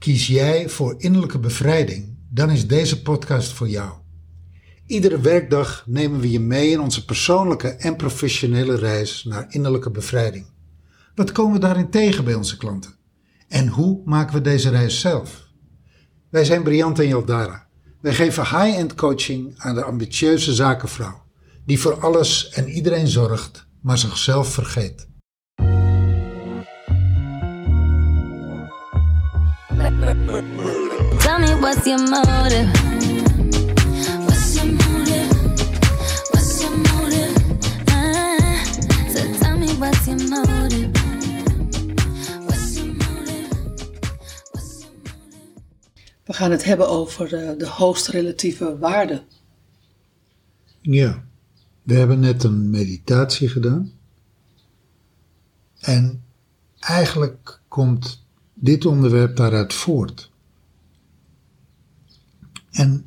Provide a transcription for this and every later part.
Kies jij voor innerlijke bevrijding, dan is deze podcast voor jou. Iedere werkdag nemen we je mee in onze persoonlijke en professionele reis naar innerlijke bevrijding. Wat komen we daarin tegen bij onze klanten? En hoe maken we deze reis zelf? Wij zijn Briant en Yaldara. Wij geven high-end coaching aan de ambitieuze zakenvrouw, die voor alles en iedereen zorgt, maar zichzelf vergeet. Tell me what's your motive? What's your motive? What's your motive? So tell me what's your motive? What's your motive? What's your motive? We gaan het hebben over de hoostrelatieve waarde. Ja, we hebben net een meditatie gedaan. En eigenlijk komt dit onderwerp daaruit voort. En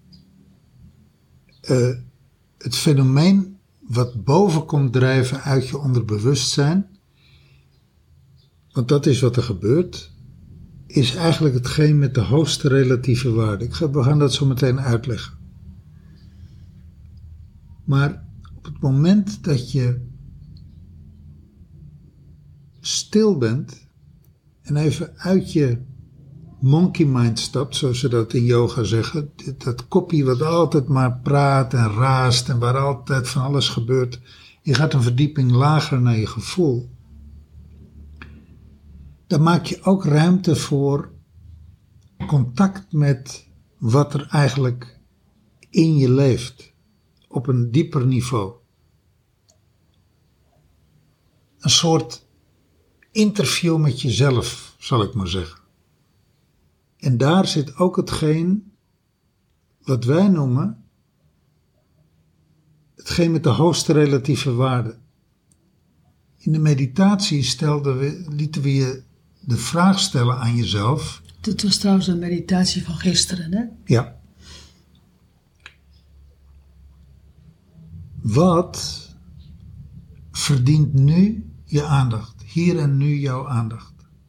het fenomeen wat boven komt drijven uit je onderbewustzijn, want dat is wat er gebeurt, is eigenlijk hetgeen met de hoogste relatieve waarde. We gaan dat zo meteen uitleggen. Maar op het moment dat je stil bent en even uit je monkey mind stapt, zoals ze dat in yoga zeggen, dat kopje wat altijd maar praat en raast en waar altijd van alles gebeurt, je gaat een verdieping lager naar je gevoel. Dan maak je ook ruimte voor contact met wat er eigenlijk in je leeft, op een dieper niveau. Een soort interview met jezelf, zal ik maar zeggen. En daar zit ook hetgeen wat wij noemen hetgeen met de hoogste relatieve waarde. In de meditatie lieten we je de vraag stellen aan jezelf. Dit was trouwens een meditatie van gisteren, hè? Ja. Wat verdient nu je aandacht? Hier en nu jouw aandacht.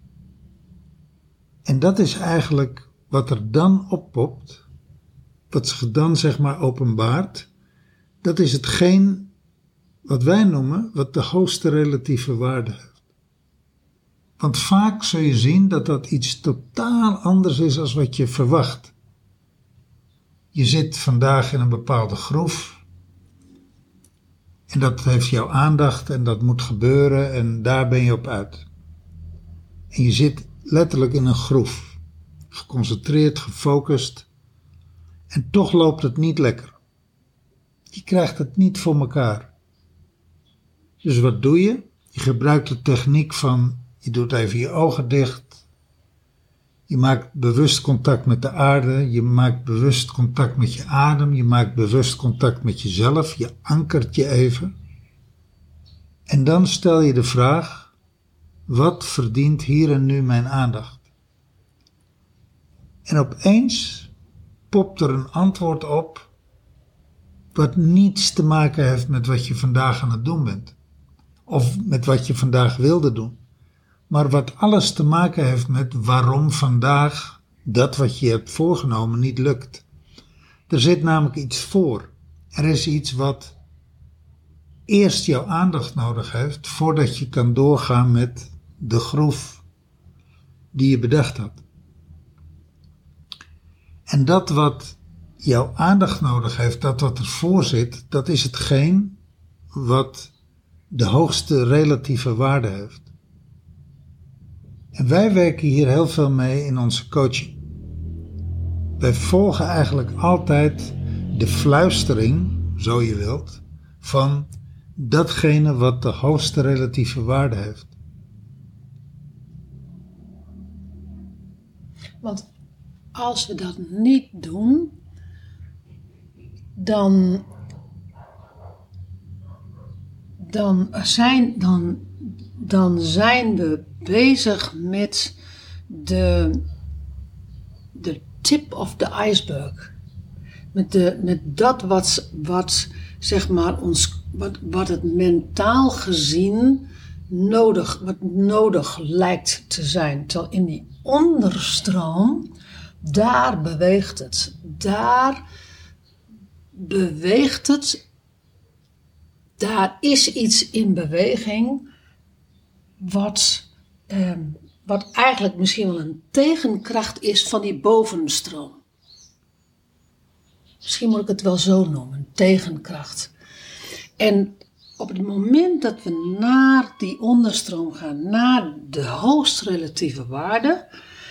En dat is eigenlijk wat er dan oppopt, wat zich dan zeg maar openbaart. Dat is hetgeen wat wij noemen, wat de hoogste relatieve waarde heeft. Want vaak zul je zien dat dat iets totaal anders is dan wat je verwacht. Je zit vandaag in een bepaalde groef. En dat heeft jouw aandacht en dat moet gebeuren en daar ben je op uit. En je zit letterlijk in een groef. Geconcentreerd, gefocust. En toch loopt het niet lekker. Je krijgt het niet voor elkaar. Dus wat doe je? Je gebruikt de techniek van, je doet even je ogen dicht. Je maakt bewust contact met de aarde. Je maakt bewust contact met je adem. Je maakt bewust contact met jezelf. Je ankert je even. En dan stel je de vraag, wat verdient hier en nu mijn aandacht? En opeens popt er een antwoord op wat niets te maken heeft met wat je vandaag aan het doen bent. Of met wat je vandaag wilde doen. Maar wat alles te maken heeft met waarom vandaag dat wat je hebt voorgenomen niet lukt. Er zit namelijk iets voor. Er is iets wat eerst jouw aandacht nodig heeft voordat je kan doorgaan met de groef die je bedacht had. En dat wat jouw aandacht nodig heeft, dat wat ervoor zit, dat is hetgeen wat de hoogste relatieve waarde heeft. En wij werken hier heel veel mee in onze coaching. Wij volgen eigenlijk altijd de fluistering, zo je wilt, van datgene wat de hoogste relatieve waarde heeft. Want als we dat niet doen, dan zijn we bezig met de tip of the iceberg. Met dat wat zeg maar wat het mentaal gezien nodig lijkt te zijn. Terwijl onderstroom, daar beweegt het. Daar beweegt het. Daar is iets in beweging wat eigenlijk misschien wel een tegenkracht is van die bovenstroom. Misschien moet ik het wel zo noemen, een tegenkracht. En op het moment dat we naar die onderstroom gaan, naar de hoogst relatieve waarde,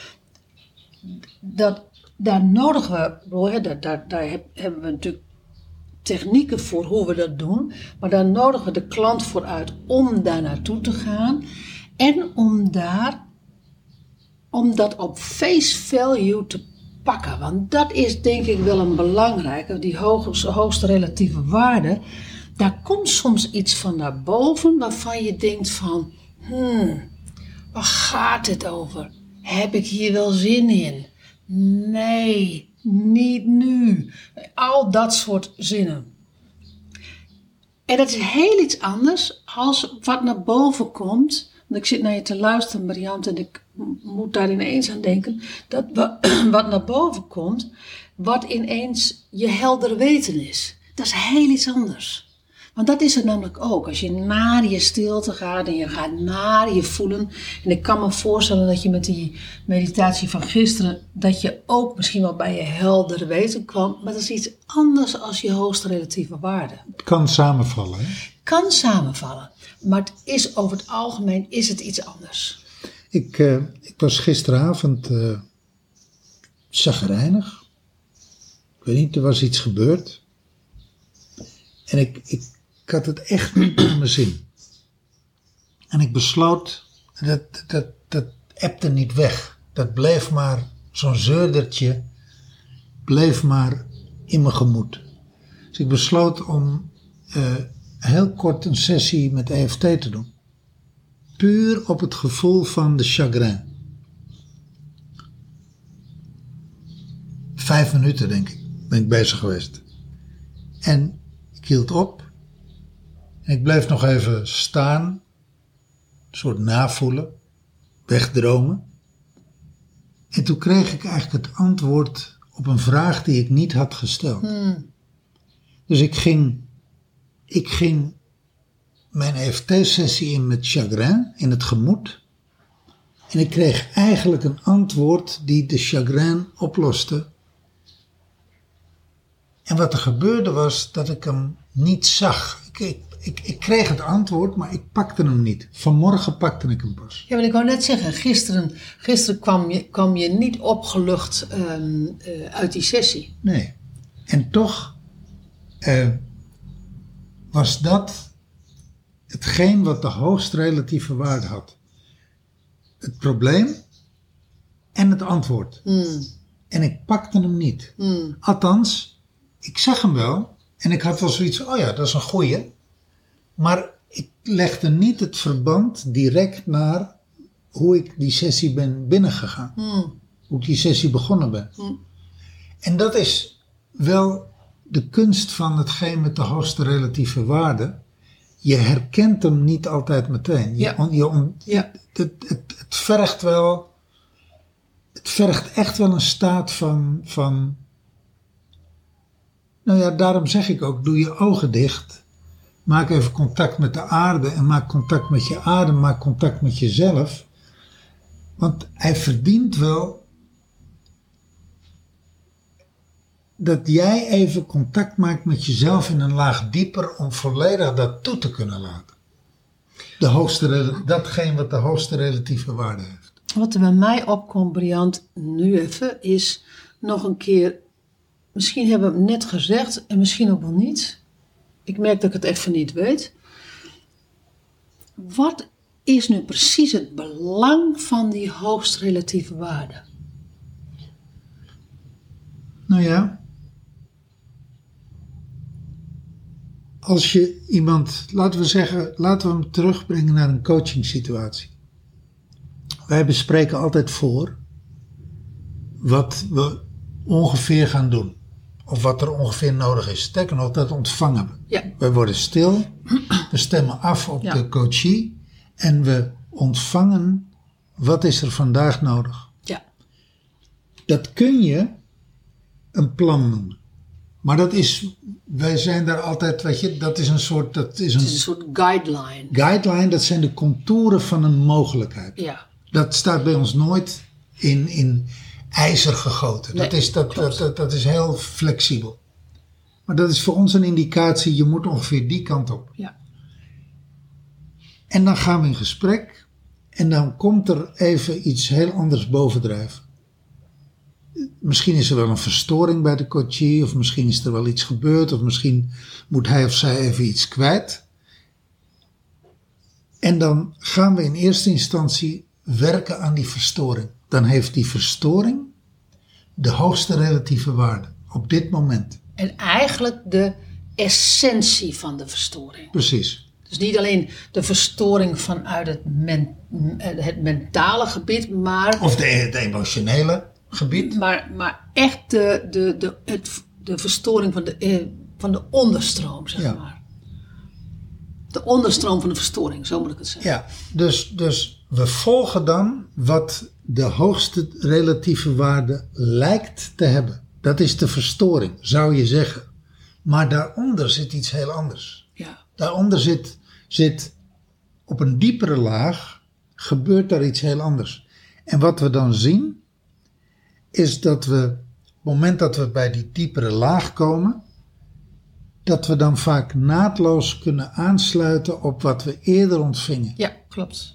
daar nodigen we, daar hebben we natuurlijk technieken voor hoe we dat doen, maar daar nodigen we de klant voor uit om daar naartoe te gaan en om dat op face value te pakken. Want dat is denk ik wel een belangrijke, die hoogste relatieve waarde. Daar komt soms iets van naar boven waarvan je denkt van, waar gaat het over? Heb ik hier wel zin in? Nee, niet nu. Al dat soort zinnen. En dat is heel iets anders als wat naar boven komt. Want ik zit naar je te luisteren, Marianne, en ik moet daar ineens aan denken. Dat wat naar boven komt, wat ineens je helder weten is. Dat is heel iets anders. Want dat is het namelijk ook. Als je naar je stilte gaat en je gaat naar je voelen. En ik kan me voorstellen dat je met die meditatie van gisteren, dat je ook misschien wel bij je helder weten kwam. Maar dat is iets anders als je hoogste relatieve waarde. Het kan samenvallen, hè? Kan samenvallen. Maar het is over het algemeen is het iets anders. Ik was gisteravond chagrijnig. Ik weet niet, er was iets gebeurd. En ik had het echt niet naar mijn zin. En ik besloot, dat ebte niet weg. Dat bleef maar, zo'n zeurdertje, bleef maar in mijn gemoed. Dus ik besloot om heel kort een sessie met EFT te doen. Puur op het gevoel van de chagrin. 5 minuten, denk ik, ben ik bezig geweest. En ik hield op. En ik bleef nog even staan. Een soort navoelen. Wegdromen. En toen kreeg ik eigenlijk het antwoord op een vraag die ik niet had gesteld. Dus ik ging mijn EFT-sessie in met chagrin, in het gemoed. En ik kreeg eigenlijk een antwoord die de chagrin oploste. En wat er gebeurde was dat ik hem niet zag. Ik kreeg het antwoord, maar ik pakte hem niet. Vanmorgen pakte ik hem pas. Ja, maar ik wou net zeggen, gisteren kwam je niet opgelucht uit die sessie. Nee. En toch was dat hetgeen wat de hoogst relatieve waarde had. Het probleem en het antwoord. En ik pakte hem niet. Althans, ik zag hem wel en ik had wel zoiets, oh ja, dat is een goeie. Maar ik legde niet het verband direct naar hoe ik die sessie ben binnengegaan. Hoe ik die sessie begonnen ben. En dat is wel de kunst van hetgeen met de hoogste relatieve waarde. Je herkent hem niet altijd meteen. Het vergt wel. Het vergt echt wel een staat van. Nou ja, daarom zeg ik ook, doe je ogen dicht. Maak even contact met de aarde en maak contact met je adem, maak contact met jezelf. Want hij verdient wel dat jij even contact maakt met jezelf in een laag dieper om volledig dat toe te kunnen laten. Datgene wat de hoogste relatieve waarde heeft. Wat er bij mij opkomt, Briant, nu even, is nog een keer, misschien hebben we het net gezegd en misschien ook wel niet. Ik merk dat ik het even niet weet. Wat is nu precies het belang van die hoogst relatieve waarde? Nou ja, als je iemand, laten we hem terugbrengen naar een coachingsituatie. Wij bespreken altijd voor wat we ongeveer gaan doen. Of wat er ongeveer nodig is. Sterker nog, dat ontvangen we. Ja. We worden stil, we stemmen af op de coachie en we ontvangen wat is er vandaag nodig. Dat kun je een plan noemen. Maar wij zijn daar altijd, weet je, dat is een soort guideline. Guideline, dat zijn de contouren van een mogelijkheid. Ja. Dat staat bij ons nooit in ijzer gegoten. Nee, dat is heel flexibel. Maar dat is voor ons een indicatie, je moet ongeveer die kant op. Ja. En dan gaan we in gesprek en dan komt er even iets heel anders bovendrijven. Misschien is er wel een verstoring bij de coachie, of misschien is er wel iets gebeurd, of misschien moet hij of zij even iets kwijt. En dan gaan we in eerste instantie werken aan die verstoring. Dan heeft die verstoring de hoogste relatieve waarde op dit moment. En eigenlijk de essentie van de verstoring. Precies. Dus niet alleen de verstoring vanuit het mentale gebied, maar... Of het emotionele gebied. Maar echt de verstoring van de onderstroom, zeg maar. De onderstroom van de verstoring, zo moet ik het zeggen. Ja, dus we volgen dan wat de hoogste relatieve waarde lijkt te hebben. Dat is de verstoring, zou je zeggen. Maar daaronder zit iets heel anders. Ja. Daaronder zit op een diepere laag, gebeurt daar iets heel anders. En wat we dan zien, is dat we, op het moment dat we bij die diepere laag komen, dat we dan vaak naadloos kunnen aansluiten op wat we eerder ontvingen. Ja, klopt.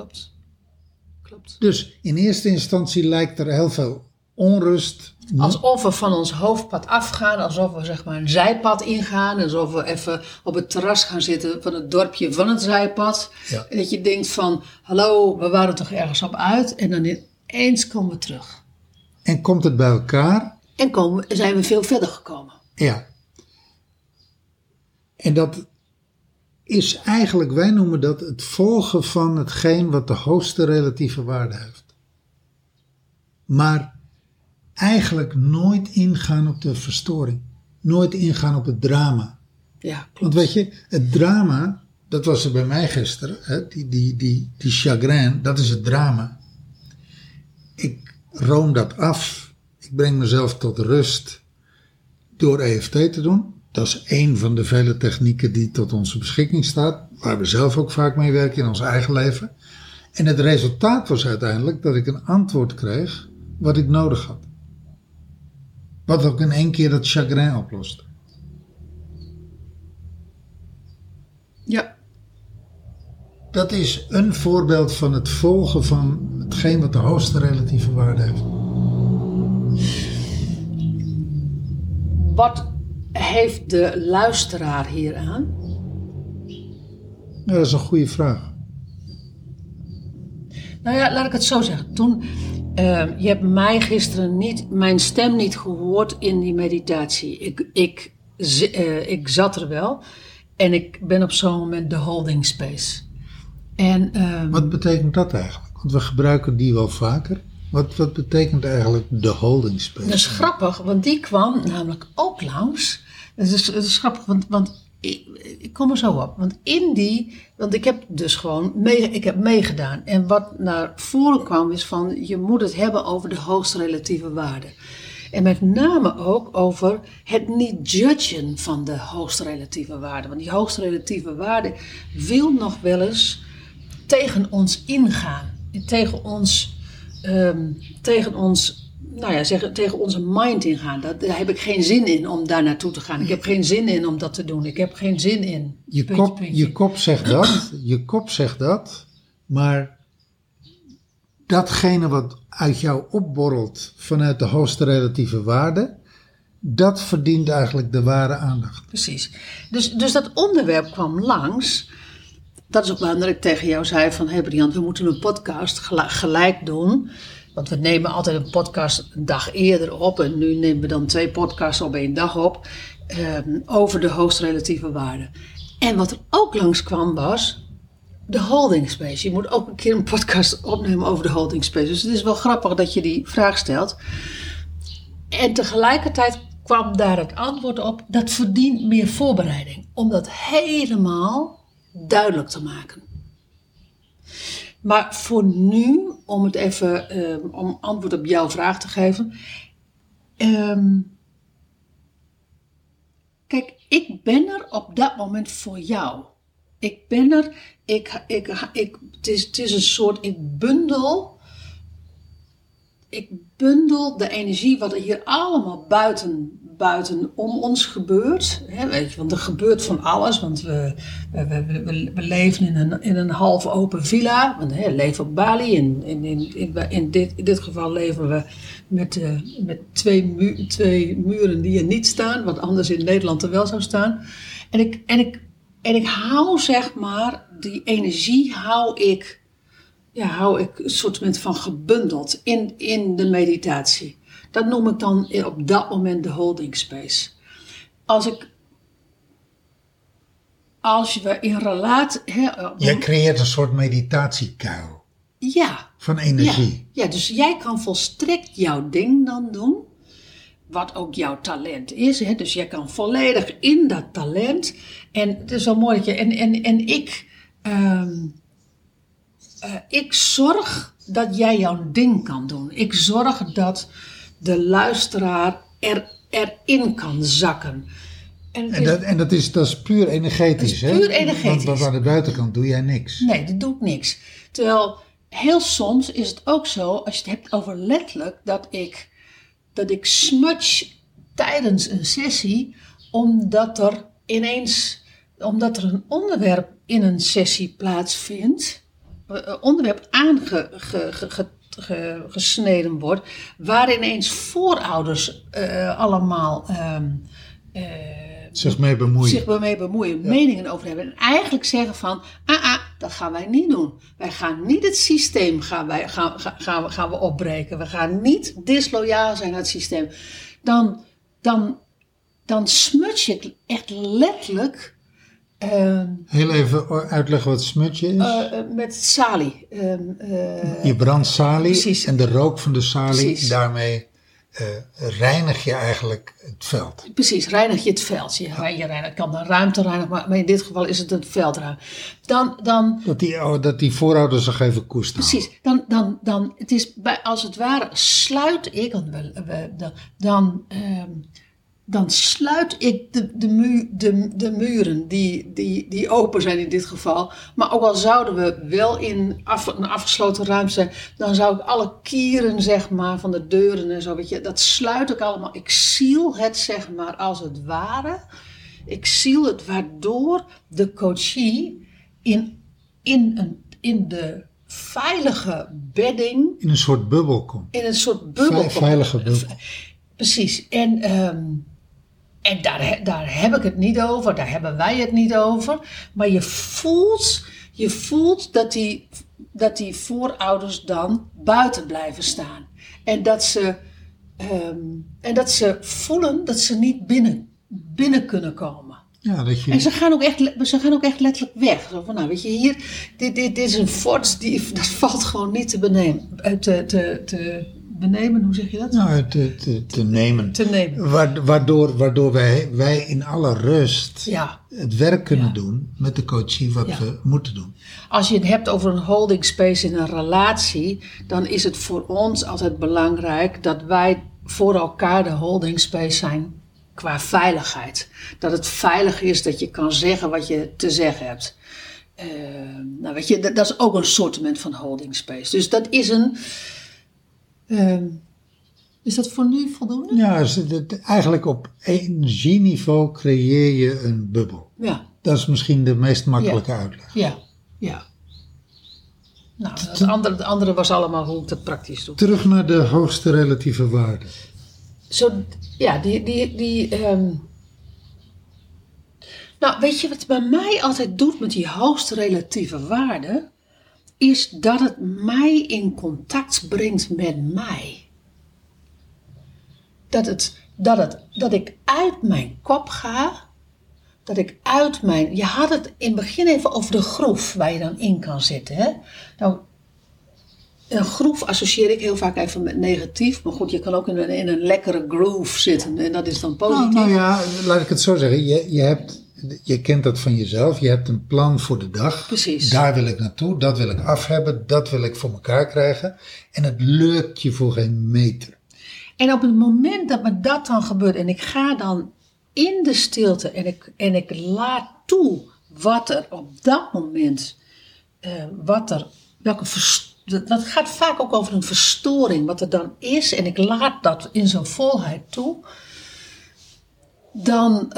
Dus in eerste instantie lijkt er heel veel onrust. Alsof we van ons hoofdpad afgaan, alsof we zeg maar een zijpad ingaan, alsof we even op het terras gaan zitten van het dorpje van het zijpad. Ja. En dat je denkt van, hallo, we waren toch ergens op uit en dan ineens komen we terug. En komt het bij elkaar. En zijn we veel verder gekomen. Ja. En dat is eigenlijk, wij noemen dat het volgen van hetgeen wat de hoogste relatieve waarde heeft. Maar eigenlijk nooit ingaan op de verstoring. Nooit ingaan op het drama. Ja, klopt. Want weet je, het drama, dat was er bij mij gisteren, hè, die chagrijn, dat is het drama. Ik room dat af. Ik breng mezelf tot rust door EFT te doen. Dat is één van de vele technieken die tot onze beschikking staat, waar we zelf ook vaak mee werken in ons eigen leven. En het resultaat was uiteindelijk dat ik een antwoord kreeg wat ik nodig had. Wat ook in één keer dat chagrijn oplost. Ja. Dat is een voorbeeld van het volgen van hetgeen wat de hoogste relatieve waarde heeft. Wat heeft de luisteraar hier aan? Ja, dat is een goede vraag. Nou ja, laat ik het zo zeggen. Je hebt mij gisteren mijn stem niet gehoord in die meditatie. Ik zat er wel en ik ben op zo'n moment de holding space. Wat betekent dat eigenlijk? Want we gebruiken die wel vaker. Wat betekent eigenlijk de holding space? Dat is grappig, want die kwam namelijk ook langs. Het is grappig, want ik kom er zo op. Want ik heb dus gewoon meegedaan. En wat naar voren kwam is van, je moet het hebben over de hoogste relatieve waarde. En met name ook over het niet judgen van de hoogste relatieve waarde. Want die hoogste relatieve waarde wil nog wel eens tegen ons ingaan. Tegen onze mind ingaan. Daar heb ik geen zin in om daar naartoe te gaan. Ik heb geen zin in om dat te doen. Ik heb geen zin in. Je kop zegt dat. Je kop zegt dat. Maar datgene wat uit jou opborrelt vanuit de hoogste relatieve waarde, dat verdient eigenlijk de ware aandacht. Precies. Dus dat onderwerp kwam langs. Dat is ook waarom ik tegen jou zei van, hey Briant, we moeten een podcast gelijk doen. Want we nemen altijd een podcast een dag eerder op. En nu nemen we dan 2 podcasts op 1 dag op. Over de hoogste relatieve waarde. En wat er ook langs kwam was de holding space. Je moet ook een keer een podcast opnemen over de holding space. Dus het is wel grappig dat je die vraag stelt. En tegelijkertijd kwam daar het antwoord op. Dat verdient meer voorbereiding. Om dat helemaal duidelijk te maken. Maar voor nu, om het even, om antwoord op jouw vraag te geven. Kijk, ik ben er op dat moment voor jou. Ik ben er, het is een soort, ik bundel de energie wat er hier allemaal buiten om ons gebeurt. Hè, weet je, want er gebeurt van alles, want we leven in een half open villa. Want, we leven op Bali. In dit geval leven we met twee muren die er niet staan, wat anders in Nederland er wel zou staan. En ik hou, zeg maar, die energie hou ik een soort van gebundeld in de meditatie. Dat noem ik dan op dat moment de holding space. Als we in relatie... Jij creëert een soort meditatiekuil. Ja. Van energie. Ja, dus jij kan volstrekt jouw ding dan doen. Wat ook jouw talent is. Hè? Dus jij kan volledig in dat talent. En het is wel mooi dat je... En ik zorg dat jij jouw ding kan doen. Ik zorg dat de luisteraar erin kan zakken. En dat is puur energetisch, hè? Puur energetisch. Want aan de buitenkant doe jij niks. Nee, dat doe ik niks. Terwijl heel soms is het ook zo, als je het hebt over letterlijk, dat ik smudge tijdens een sessie, omdat er een onderwerp in een sessie plaatsvindt, onderwerp aangesneden wordt, waar ineens voorouders allemaal zich mee bemoeien, ja. Meningen over hebben. En eigenlijk zeggen van, dat gaan wij niet doen. Wij gaan niet het systeem gaan we opbreken. We gaan niet disloyaal zijn naar het systeem. Dan smudge ik echt letterlijk... Heel even uitleggen wat smudje is. Met salie. Je brandt salie. Precies. En de rook van de salie, Precies. Daarmee reinig je eigenlijk het veld. Precies, reinig je het veld. Je kan de ruimte reinigen, maar in dit geval is het een veldruim. Dat die voorouders zich even koesteren. Precies, dan het is als het ware sluit ik, dan sluit ik de muren die open zijn in dit geval. Maar ook al zouden we wel in een afgesloten ruimte zijn, dan zou ik alle kieren, zeg maar, van de deuren en zo, weet je, dat sluit ik allemaal. Ik seal het, zeg maar, als het ware. Ik seal het waardoor de coachie in de veilige bedding... In een soort bubbel komt. In een soort bubbel. Veilige bubbel. Precies. En daar heb ik het niet over, daar hebben wij het niet over. Maar je voelt dat die voorouders dan buiten blijven staan. En dat ze voelen dat ze niet binnen kunnen komen. Ja, En ze gaan ook echt letterlijk weg. Zo van, nou, weet je, hier, dit is een fort, dat valt gewoon niet te benemen, hoe zeg je dat? Nou, te nemen. Waardoor wij in alle rust het werk kunnen doen met de coachie wat we moeten doen. Als je het hebt over een holding space in een relatie, dan is het voor ons altijd belangrijk dat wij voor elkaar de holding space zijn qua veiligheid. Dat het veilig is dat je kan zeggen wat je te zeggen hebt. Nou weet je, dat is ook een soortement van holding space. Dus dat is een... is dat voor nu voldoende? Ja, eigenlijk op energieniveau creëer je een bubbel. Ja. Dat is misschien de meest makkelijke uitleg. Ja. Nou, het andere was allemaal hoe ik dat praktisch doe. Terug naar de hoogste relatieve waarde. Nou, weet je wat het bij mij altijd doet met die hoogste relatieve waarde? Is dat het mij in contact brengt met mij. Dat ik uit mijn kop ga. Je had het in het begin even over de groef waar je dan in kan zitten. Hè? Nou, een groef associeer ik heel vaak even met negatief. Maar goed, je kan ook in een lekkere groove zitten. En dat is dan positief. Nou ja, laat ik het zo zeggen. Je hebt je kent dat van jezelf. Je hebt een plan voor de dag. Precies. Daar wil ik naartoe. Dat wil ik af hebben. Dat wil ik voor elkaar krijgen. En het lukt je voor geen meter. En op het moment dat me dat dan gebeurt en ik ga dan in de stilte en ik laat toe wat er op dat moment, dat gaat vaak ook over een verstoring, wat er dan is. En ik laat dat in zijn volheid toe. Dan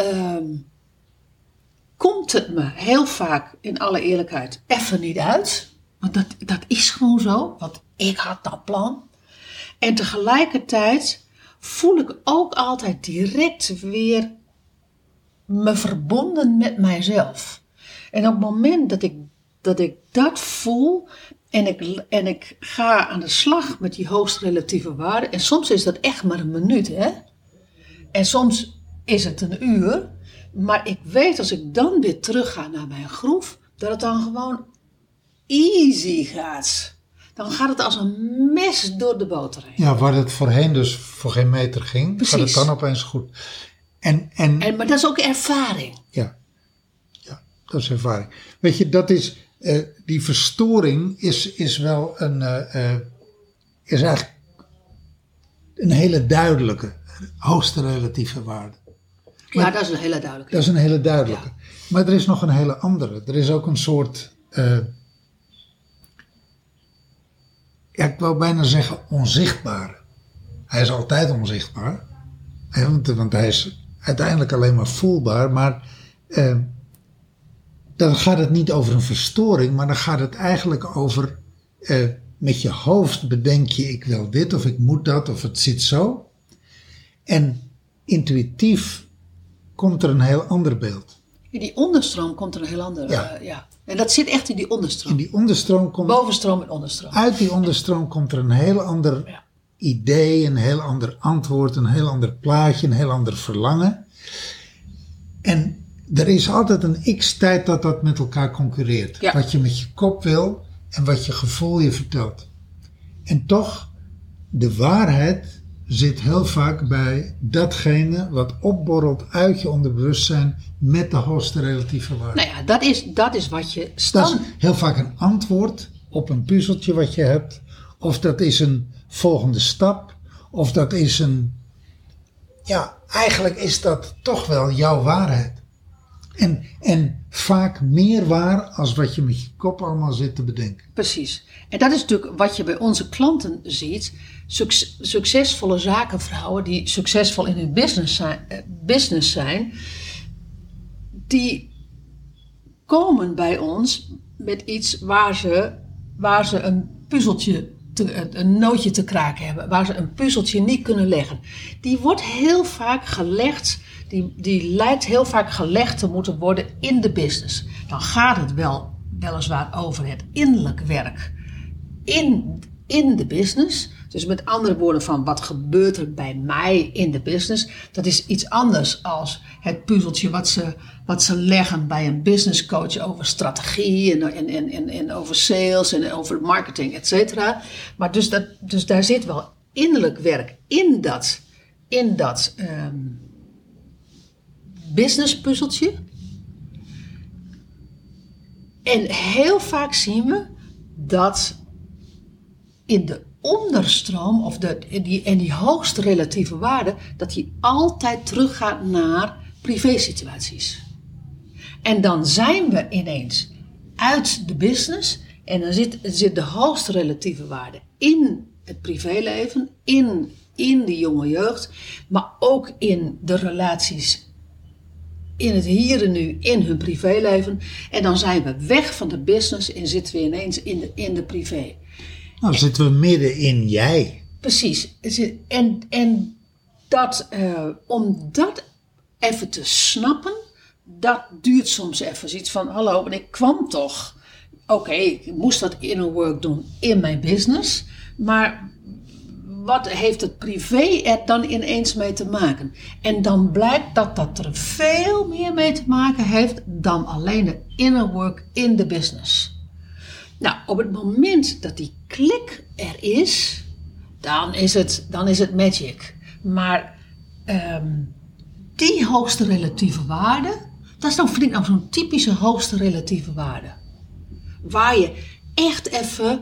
komt het me heel vaak, in alle eerlijkheid, even niet uit. Want dat is gewoon zo, want ik had dat plan. En tegelijkertijd voel ik ook altijd direct weer me verbonden met mijzelf. En op het moment dat ik dat voel en ik ga aan de slag met die hoogst relatieve waarde. En soms is dat echt maar een minuut, hè. En soms is het een uur. Maar ik weet als ik dan weer terug ga naar mijn groef, dat het dan gewoon easy gaat. Dan gaat het als een mes door de boter heen. Ja, waar het voorheen dus voor geen meter ging, Precies. gaat het dan opeens goed. Maar dat is ook ervaring. Ja, dat is ervaring. Weet je, dat is, die verstoring is wel is eigenlijk een hele duidelijke, hoogste relatieve waarde. Ja, dat is een hele duidelijke. Dat is een hele duidelijke. Ja. Maar er is nog een hele andere. Er is ook een soort, ik wou bijna zeggen onzichtbare. Hij is altijd onzichtbaar. Want hij is uiteindelijk alleen maar voelbaar. Maar dan gaat het niet over een verstoring. Maar dan gaat het eigenlijk over, met je hoofd bedenk je ik wil dit of ik moet dat of het zit zo. En intuïtief komt er een heel ander beeld. In die onderstroom komt er een heel ander. Ja. En dat zit echt in die onderstroom. In die onderstroom komt, Bovenstroom en onderstroom. uit die onderstroom komt er een heel ander idee, een heel ander antwoord, een heel ander plaatje, een heel ander verlangen. En er is altijd een x-tijd dat met elkaar concurreert. Ja. Wat je met je kop wil en wat je gevoel je vertelt. En toch, de waarheid zit heel vaak bij datgene wat opborrelt uit je onderbewustzijn met de hoogste relatieve waarde. Nou ja, dat is wat je Dat is heel vaak een antwoord op een puzzeltje wat je hebt. Of dat is een volgende stap. Of dat is een... Ja, eigenlijk is dat toch wel jouw waarheid. En vaak meer waar als wat je met je kop allemaal zit te bedenken. Precies. En dat is natuurlijk wat je bij onze klanten ziet. Succesvolle zakenvrouwen die succesvol in hun business zijn, die komen bij ons met iets waar ze een puzzeltje, een nootje te kraken hebben, waar ze een puzzeltje niet kunnen leggen. Die wordt heel vaak gelegd, die lijkt heel vaak gelegd te moeten worden in de business. Dan gaat het weliswaar over het innerlijk werk in de business. Dus met andere woorden van wat gebeurt er bij mij in de business. Dat is iets anders als het puzzeltje wat ze leggen bij een business coach over strategie en over sales en over marketing, et cetera. Maar dus daar zit wel innerlijk werk in dat business puzzeltje. En heel vaak zien we dat in de onderstroom die hoogste relatieve waarde, dat die altijd teruggaat naar privésituaties. En dan zijn we ineens uit de business en dan zit de hoogste relatieve waarde in het privéleven, in de jonge jeugd, maar ook in de relaties in het hier en nu, in hun privéleven. En dan zijn we weg van de business en zitten we ineens in de privé. Nou, zitten we midden in jij. Precies. En dat, om dat even te snappen, dat duurt soms even. Zoiets van, hallo, en ik kwam toch. Oké, ik moest dat inner work doen in mijn business. Maar wat heeft het privé er dan ineens mee te maken? En dan blijkt dat er veel meer mee te maken heeft dan alleen de inner work in de business. Nou, op het moment dat die klik er is, dan is het magic. Maar die hoogste relatieve waarde, Dat is nou, vind ik nou zo'n typische hoogste relatieve waarde. Waar je echt even,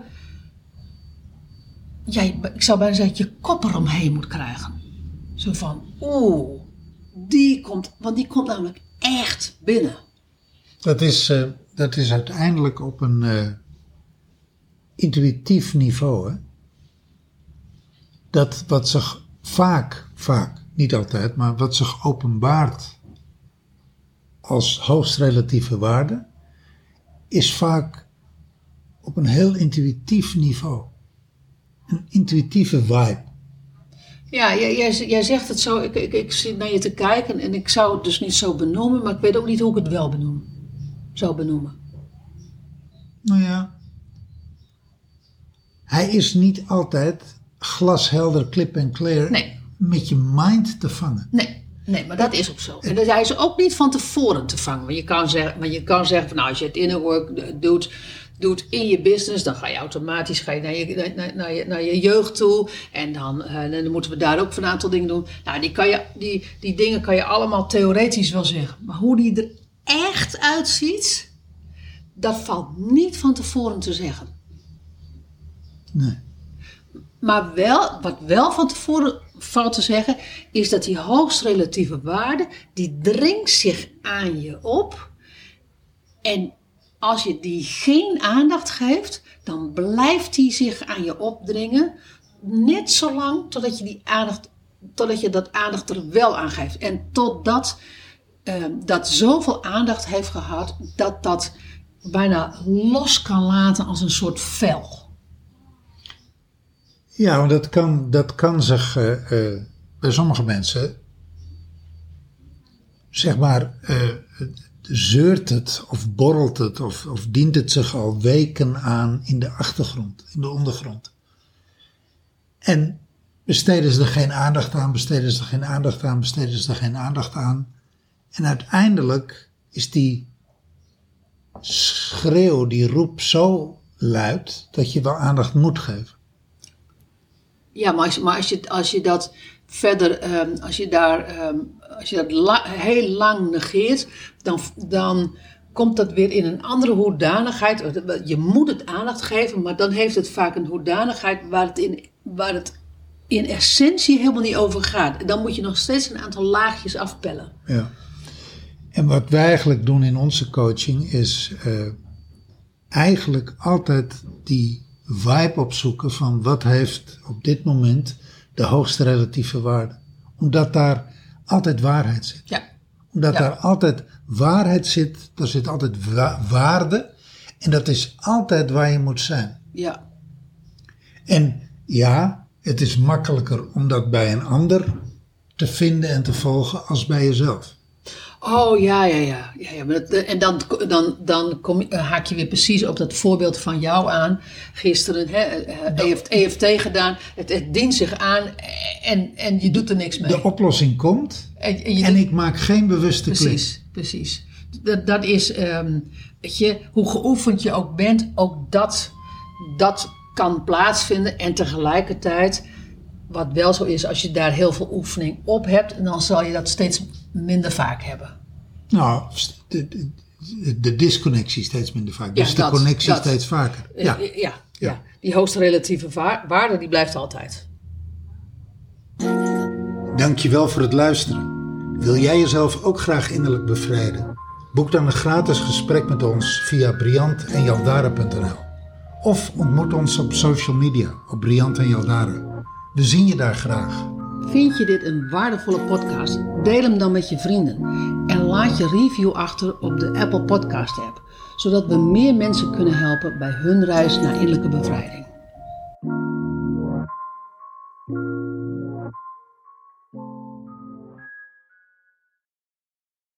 ik zou bijna zeggen, je kop eromheen moet krijgen. Zo van, die komt namelijk echt binnen. Dat is uiteindelijk op een intuïtief niveau. Hè? Dat wat zich vaak, niet altijd, maar wat zich openbaart als hoogst relatieve waarde, is vaak op een heel intuïtief niveau. Een intuïtieve vibe. Ja, jij zegt het zo, ik zit naar je te kijken en ik zou het dus niet zo benoemen, maar ik weet ook niet hoe ik het wel zou benoemen. Nou ja, hij is niet altijd glashelder, clip en clear met je mind te vangen. Nee, maar dat is ook zo. En hij is ook niet van tevoren te vangen. Want je kan zeggen van, nou, als je het inner work doet in je business, dan ga je automatisch naar je jeugd toe. En dan moeten we daar ook een aantal dingen doen. Nou, die dingen kan je allemaal theoretisch wel zeggen. Maar hoe die er echt uitziet, dat valt niet van tevoren te zeggen. Nee. Maar wat wel van tevoren valt te zeggen, is dat die hoogst relatieve waarde, die dringt zich aan je op. En als je die geen aandacht geeft, dan blijft die zich aan je opdringen. Net zolang totdat je dat aandacht er wel aan geeft. En totdat dat zoveel aandacht heeft gehad, dat bijna los kan laten als een soort vel. Ja, want dat kan zich bij sommige mensen, zeg maar, zeurt het of borrelt het of dient het zich al weken aan in de achtergrond, in de ondergrond. En besteden ze er geen aandacht aan, En uiteindelijk is die schreeuw, die roep zo luid dat je wel aandacht moet geven. Ja, maar als je dat verder, als je dat heel lang negeert, dan komt dat weer in een andere hoedanigheid. Je moet het aandacht geven, maar dan heeft het vaak een hoedanigheid waar het in essentie helemaal niet over gaat. Dan moet je nog steeds een aantal laagjes afpellen. Ja. En wat wij eigenlijk doen in onze coaching is eigenlijk altijd die vibe opzoeken van wat heeft op dit moment de hoogste relatieve waarde. Omdat daar altijd waarheid zit. Ja. Omdat daar altijd waarheid zit, daar zit altijd waarde. En dat is altijd waar je moet zijn. Ja. En ja, het is makkelijker om dat bij een ander te vinden en te volgen als bij jezelf. Oh ja. En dan haak je weer precies op dat voorbeeld van jou aan. Gisteren EFT gedaan. Het dient zich aan en je doet er niks mee. De oplossing komt en ik maak geen bewuste klik. Precies. Dat is, weet je, hoe geoefend je ook bent, ook dat kan plaatsvinden. En tegelijkertijd, wat wel zo is, als je daar heel veel oefening op hebt, dan zal je dat steeds minder vaak hebben. Nou, de disconnectie steeds minder vaak. Dus de connectie steeds vaker. Ja. Die hoogste relatieve waarde, die blijft altijd. Dankjewel voor het luisteren. Wil jij jezelf ook graag innerlijk bevrijden? Boek dan een gratis gesprek met ons via briantenjaldara.nl of ontmoet ons op social media op Briant en Jaldara. We zien je daar graag. Vind je dit een waardevolle podcast? Deel hem dan met je vrienden. En laat je review achter op de Apple Podcast app. Zodat we meer mensen kunnen helpen bij hun reis naar innerlijke bevrijding.